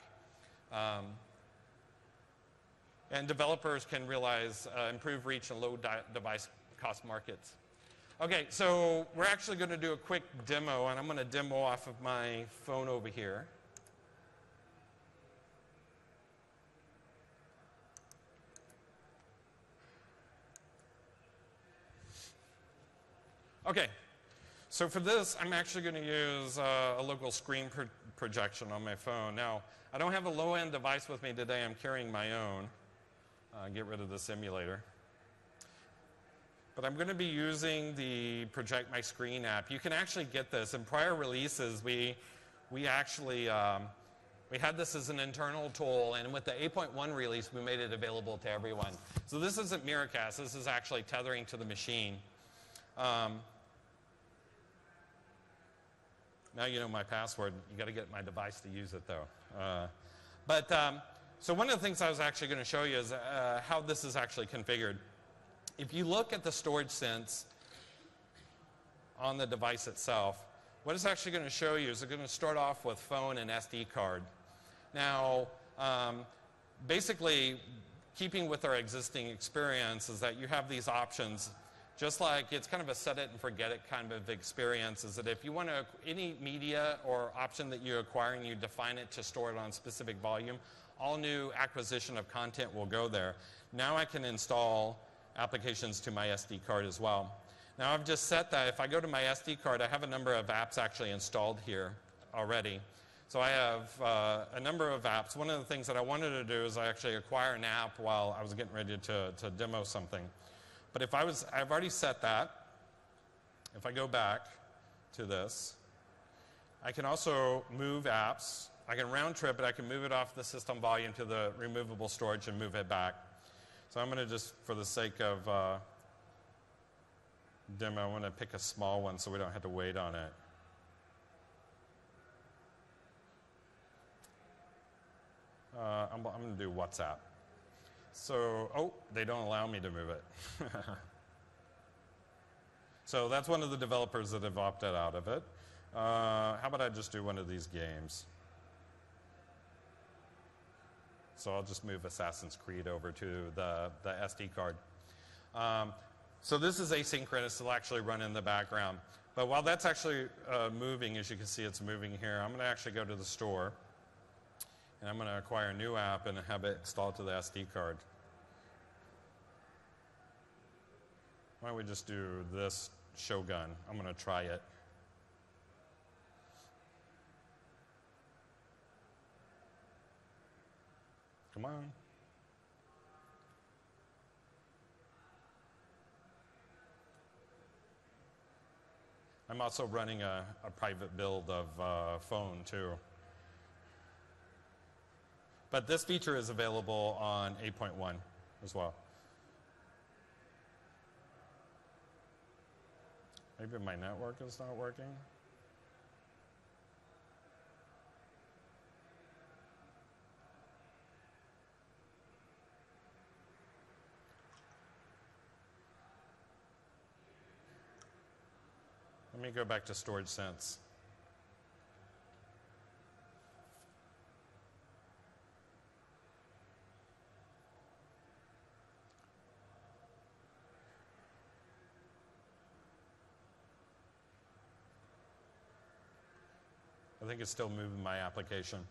And developers can realize improved reach in low device cost markets. Okay, so we're actually going to do a quick demo, and I'm going to demo off of my phone over here. Okay, so for this, I'm actually going to use a local screen projection on my phone. Now, I don't have a low-end device with me today. I'm carrying my own. Get rid of this emulator. But I'm going to be using the Project My Screen app. You can actually get this. In prior releases, we actually we had this as an internal tool, and with the 8.1 release, we made it available to everyone. So this isn't Miracast. This is actually tethering to the machine. Now you know my password. You got to get my device to use it, though. So one of the things I was actually going to show you is how this is actually configured. If you look at the storage sense on the device itself, what it's actually going to show you is it's going to start off with phone and SD card. Now, basically, keeping with our existing experience is that you have these options. Just like it's kind of a set it and forget it kind of experience, is that if you want to, any media or option that you acquire and you define it to store it on specific volume, all new acquisition of content will go there. Now I can install applications to my SD card as well. Now I've just set that. If I go to my SD card, I have a number of apps actually installed here already. So I have a number of apps. One of the things that I wanted to do is I actually acquire an app while I was getting ready to demo something. But if I've already set that. If I go back to this, I can also move apps. I can round trip it. I can move it off the system volume to the removable storage and move it back. So I'm going to just, for the sake of demo, I'm going to pick a small one so we don't have to wait on it. I'm going to do WhatsApp. So, oh, they don't allow me to move it. So that's one of the developers that have opted out of it. How about I just do one of these games? So I'll just move Assassin's Creed over to the SD card. So this is asynchronous. It'll actually run in the background. But while that's actually moving, as you can see, it's moving here, I'm going to actually go to the store. And I'm going to acquire a new app and have it installed to the SD card. Why don't we just do this Shogun? I'm going to try it. Come on. I'm also running a private build of phone, too. But this feature is available on 8.1 as well. Maybe my network is not working. Let me go back to Storage Sense. I think it's still moving my application.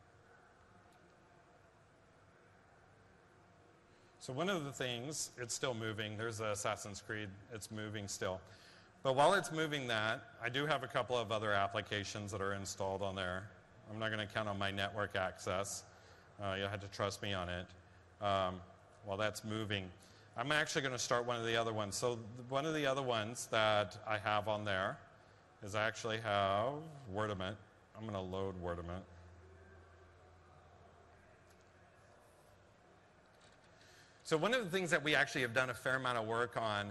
So one of the things, it's still moving. There's Assassin's Creed. It's moving still. But while it's moving that, I do have a couple of other applications that are installed on there. I'm not going to count on my network access. You'll have to trust me on it. While that's moving, I'm actually going to start one of the other ones. So one of the other ones that I have on there is I actually have Wordament. I'm going to load Wordament. So one of the things that we actually have done a fair amount of work on,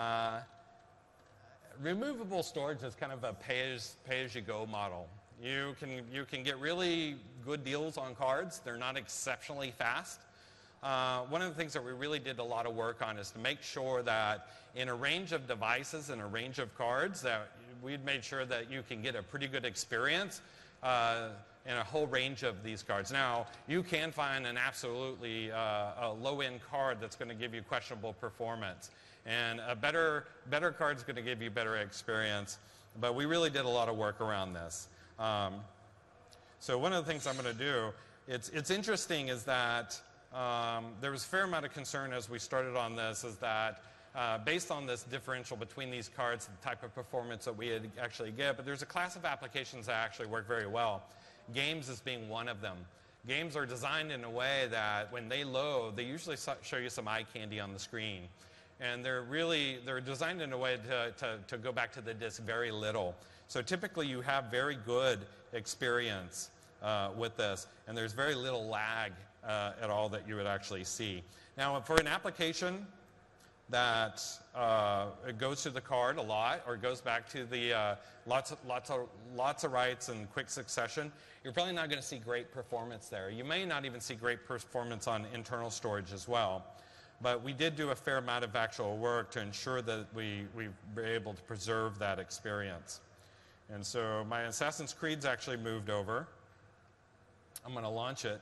removable storage is kind of a pay-as-you-go model. You can get really good deals on cards. They're not exceptionally fast. One of the things that we really did a lot of work on is to make sure that in a range of devices and a range of cards that we'd made sure that you can get a pretty good experience in a whole range of these cards. Now, you can find an absolutely a low-end card that's going to give you questionable performance. And a better card is going to give you better experience. But we really did a lot of work around this. So one of the things I'm going to do, it's interesting is that there was a fair amount of concern as we started on this, is that based on this differential between these cards, the type of performance that we actually get. But there's a class of applications that actually work very well. Games is being one of them. Games are designed in a way that when they load, they usually show you some eye candy on the screen. And they're designed in a way to go back to the disk very little. So typically you have very good experience with this, and there's very little lag at all that you would actually see. Now, for an application that it goes to the card a lot, or goes back to the lots of writes in quick succession, you're probably not going to see great performance there. You may not even see great performance on internal storage as well. But we did do a fair amount of actual work to ensure that we were able to preserve that experience. And so my Assassin's Creed's actually moved over. I'm going to launch it.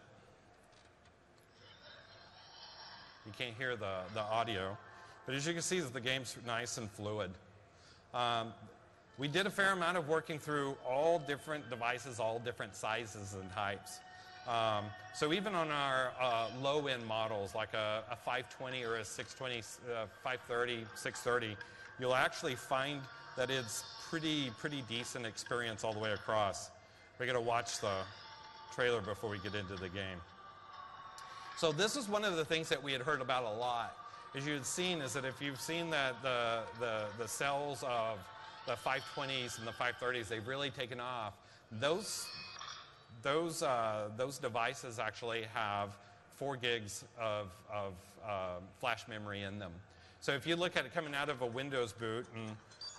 You can't hear the audio. But as you can see, the game's nice and fluid. We did a fair amount of working through all different devices, all different sizes and types. So even on our low-end models, like a 520 or a 620, 530, 630, you'll actually find that it's pretty decent experience all the way across. We got to watch the trailer before we get into the game. So this is one of the things that we had heard about a lot. As you had seen, is that if you've seen that the sales of the 520s and the 530s, they've really taken off. Those devices actually have 4 gigs of flash memory in them. So if you look at it coming out of a Windows boot, and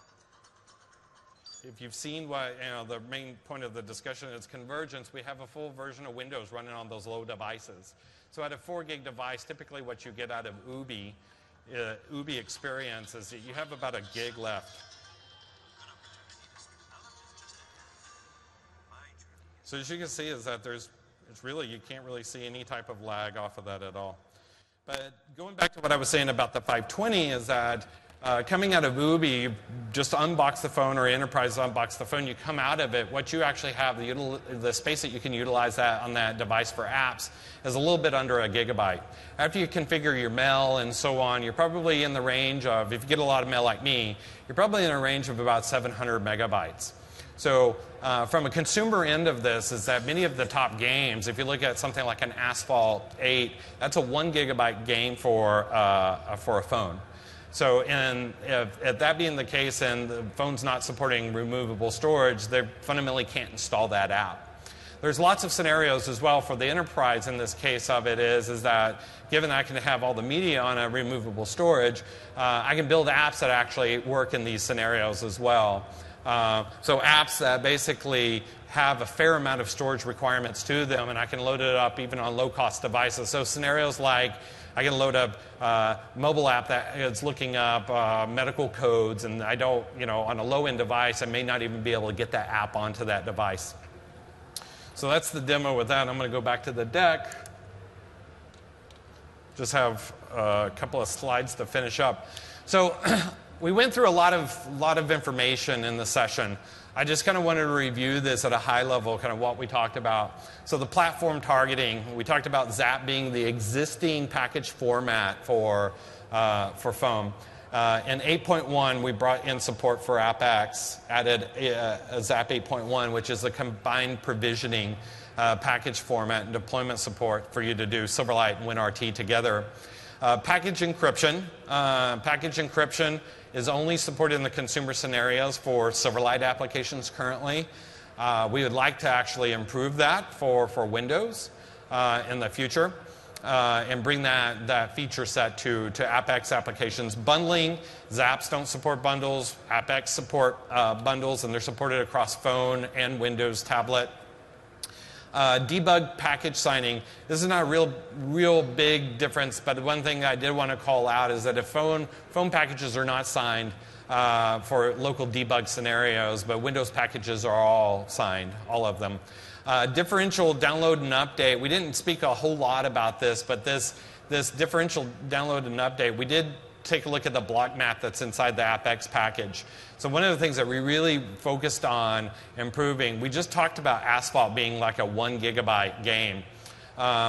if you've seen what, the main point of the discussion is convergence, we have a full version of Windows running on those low devices. So at a 4 gig device, typically what you get out of Ubi experience is that you have about a gig left. So as you can see is that you can't really see any type of lag off of that at all. But going back to what I was saying about the 520 is that coming out of Ubi, you just unbox the phone, or Enterprise unbox the phone, you come out of it, what you actually have, the space that you can utilize that on that device for apps is a little bit under a gigabyte. After you configure your mail and so on, you're probably in the range of, if you get a lot of mail like me, you're probably in a range of about 700 megabytes. So from a consumer end of this is that many of the top games, if you look at something like an Asphalt 8, that's a 1 gigabyte game for a phone. So if that being the case and the phone's not supporting removable storage, they fundamentally can't install that app. There's lots of scenarios as well for the enterprise in this case of it is that given I can have all the media on a removable storage, I can build apps that actually work in these scenarios as well. So apps that basically have a fair amount of storage requirements to them, and I can load it up even on low-cost devices. So scenarios like I can load up a mobile app that is looking up medical codes, and I don't, on a low-end device, I may not even be able to get that app onto that device. So that's the demo with that. I'm going to go back to the deck. Just have a couple of slides to finish up. So we went through a lot of information in the session. I just kind of wanted to review this at a high level, kind of what we talked about. So the platform targeting, we talked about ZAP being the existing package format for phone. In 8.1, we brought in support for AppX, added a ZAP 8.1, which is a combined provisioning package format and deployment support for you to do Silverlight and WinRT together. Package encryption. Package encryption is only supported in the consumer scenarios for Silverlight applications currently. We would like to actually improve that for Windows in the future and bring that feature set to AppX applications. Bundling, Zaps don't support bundles, AppX support bundles, and they're supported across phone and Windows tablet. Debug package signing. This is not a real big difference, but one thing I did want to call out is that if phone packages are not signed for local debug scenarios, but Windows packages are all signed, all of them. Differential download and update. We didn't speak a whole lot about this, but this differential download and update, we did take a look at the block map that's inside the AppX package. So one of the things that we really focused on improving, we just talked about Asphalt being like a 1 gigabyte game.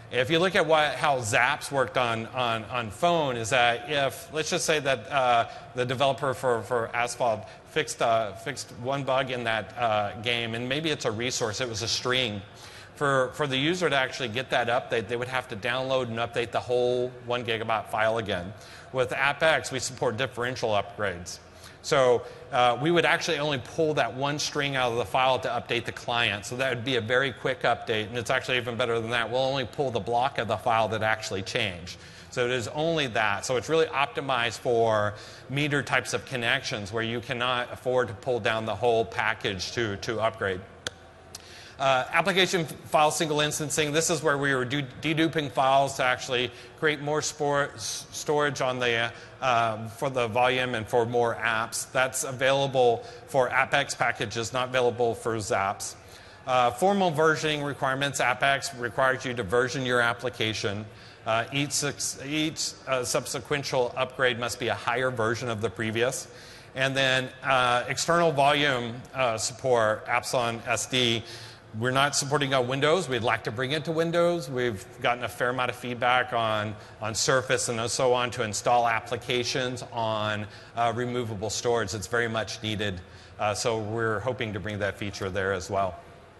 If you look at how Zaps worked on phone, is that if, let's just say that the developer for Asphalt fixed one bug in that game, and maybe it's a resource, it was a string. For the user to actually get that update, they would have to download and update the whole 1 gigabyte file again. With AppX, we support differential upgrades. So we would actually only pull that one string out of the file to update the client. So that would be a very quick update, and it's actually even better than that. We'll only pull the block of the file that actually changed. So it is only that. So it's really optimized for meter types of connections where you cannot afford to pull down the whole package to upgrade. Application file single instancing. This is where we were deduping files to actually create more storage on the for the volume and for more apps. That's available for AppX packages, not available for Zaps. Formal versioning requirements. AppX requires you to version your application. Each subsequent upgrade must be a higher version of the previous. And then external volume support, apps on SD. We're not supporting on Windows. We'd like to bring it to Windows. We've gotten a fair amount of feedback on Surface and so on to install applications on removable storage. It's very much needed. So we're hoping to bring that feature there as well.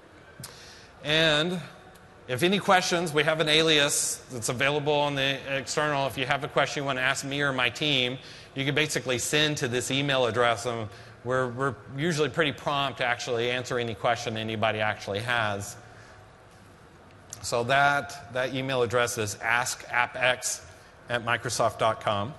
And if any questions, we have an alias that's available on the external. If you have a question you want to ask me or my team, you can basically send to this email address. And we're usually pretty prompt to actually answer any question anybody actually has. So that email address is askapx@microsoft.com.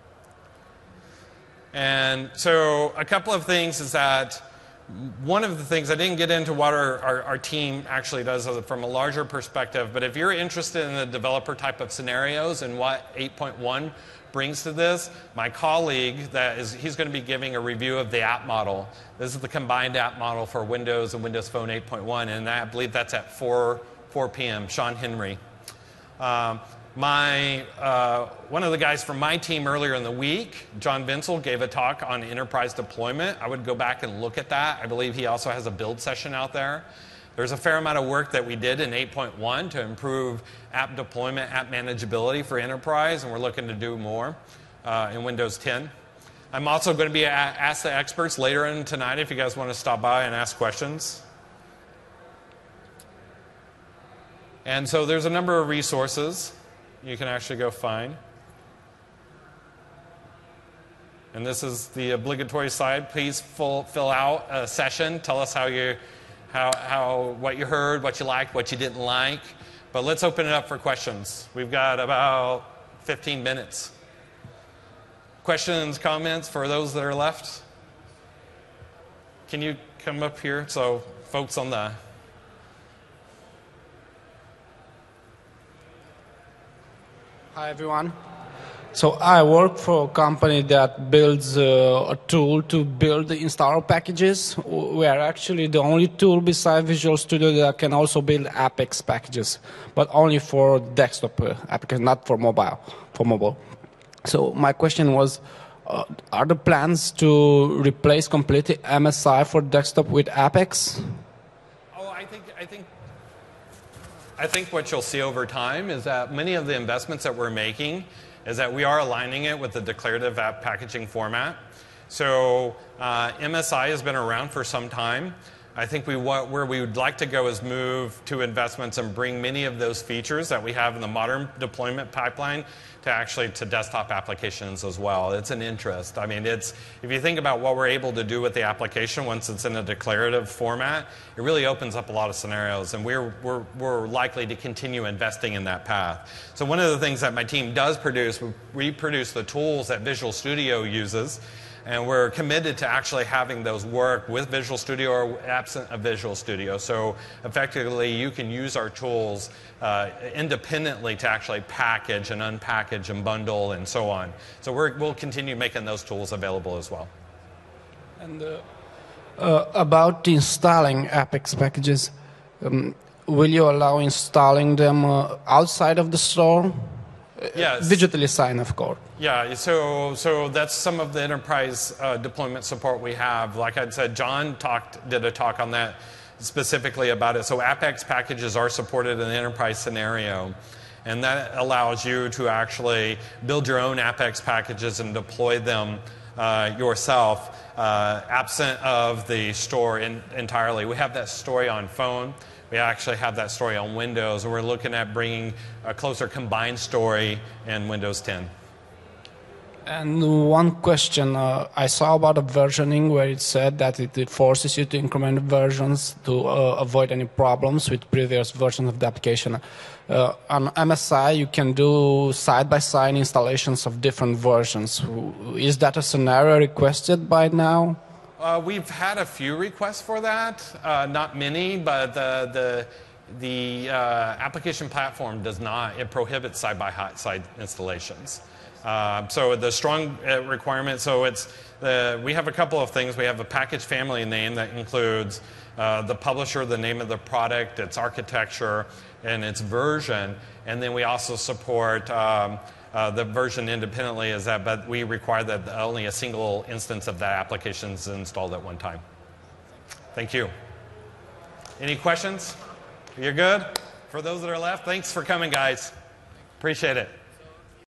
And so a couple of things is that one of the things, I didn't get into what our team actually does from a larger perspective, but if you're interested in the developer type of scenarios and what 8.1 brings to this, my colleague, he's going to be giving a review of the app model. This is the combined app model for Windows and Windows Phone 8.1, and I believe that's at 4 p.m., Sean Henry. One of the guys from my team earlier in the week, John Vinsel, gave a talk on enterprise deployment. I would go back and look at that. I believe he also has a build session out there. There's a fair amount of work that we did in 8.1 to improve app deployment, app manageability for enterprise, and we're looking to do more in Windows 10. I'm also going to be Ask the Experts later in tonight if you guys want to stop by and ask questions. And so there's a number of resources you can actually go find. And this is the obligatory side. Please fill out a session. Tell us what you heard, what you liked, what you didn't like. But let's open it up for questions. We've got about 15 minutes. Questions, comments for those that are left? Can you come up here so folks on the... Hi, everyone. So I work for a company that builds a tool to build the installer packages. We are actually the only tool besides Visual Studio that can also build AppX packages, but only for desktop applications, not for mobile. So my question was, are the plans to replace completely MSI for desktop with AppX? Oh, I think what you'll see over time is that many of the investments that we're making is that we are aligning it with the declarative app packaging format. So MSI has been around for some time. I think where we would like to go is move to investments and bring many of those features that we have in the modern deployment pipeline to desktop applications as well. It's an interest. I mean, if you think about what we're able to do with the application once it's in a declarative format, it really opens up a lot of scenarios, and we're likely to continue investing in that path. So one of the things that my team does produce, we produce the tools that Visual Studio uses, and we're committed to actually having those work with Visual Studio or absent of Visual Studio. So effectively, you can use our tools independently to actually package and unpackage and bundle and so on. So we'll continue making those tools available as well. And about installing AppX packages, will you allow installing them outside of the store? Yes. Digitally signed, of course. Yeah, so that's some of the enterprise deployment support we have. Like I said, John did a talk on that specifically about it. So AppX packages are supported in the enterprise scenario. And that allows you to actually build your own Apex packages and deploy them yourself, absent of the store entirely. We have that story on phone. We actually have that story on Windows, and we're looking at bringing a closer combined story in Windows 10. And one question, I saw about a versioning where it said that it forces you to increment versions to avoid any problems with previous versions of the application. On MSI, you can do side-by-side installations of different versions. Is that a scenario requested by now? We've had a few requests for that, not many, but the application platform does not. It prohibits side-by-side installations. So the strong requirement, so we have a couple of things. We have a package family name that includes the publisher, the name of the product, its architecture, and its version. And then we also support the version independently, but we require that only a single instance of that application is installed at one time. Thank you. Any questions? You're good? For those that are left, thanks for coming, guys. Appreciate it.